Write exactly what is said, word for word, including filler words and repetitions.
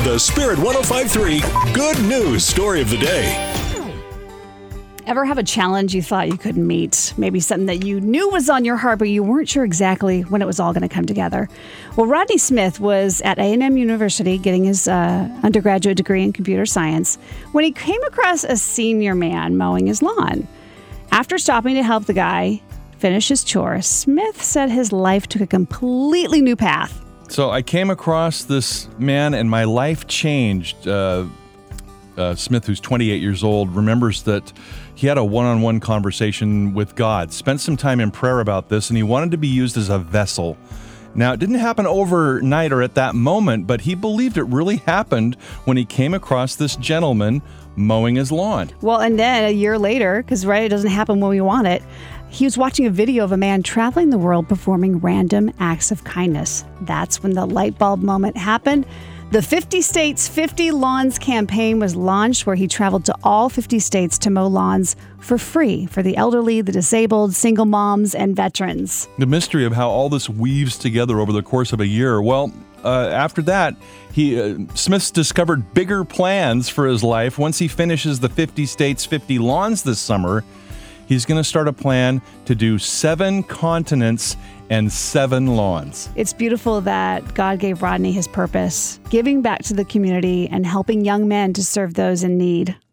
the Spirit one oh five point three Good News Story of the Day. Ever have a challenge you thought you couldn't meet? Maybe something that you knew was on your heart, but you weren't sure exactly when it was all going to come together. Well, Rodney Smith was at A and M University getting his uh, undergraduate degree in computer science when he came across a senior man mowing his lawn. After stopping to help the guy finish his chore, Smith said his life took a completely new path. So I came across this man and my life changed. Uh, uh, Smith, who's twenty-eight years old, remembers that he had a one-on-one conversation with God, spent some time in prayer about this, and he wanted to be used as a vessel. Now, it didn't happen overnight or at that moment, but he believed it really happened when he came across this gentleman mowing his lawn. Well, and then a year later, because right, it doesn't happen when we want it, he was watching a video of a man traveling the world performing random acts of kindness. That's when the light bulb moment happened. The fifty States, fifty Lawns campaign was launched, where he traveled to all fifty states to mow lawns for free for the elderly, the disabled, single moms, and veterans. The mystery of how all this weaves together over the course of a year. Well, uh, after that, he uh, Smith's discovered bigger plans for his life. Once he finishes the fifty States, fifty Lawns this summer, he's going to start a plan to do seven continents and seven lawns. It's beautiful that God gave Rodney his purpose, giving back to the community and helping young men to serve those in need.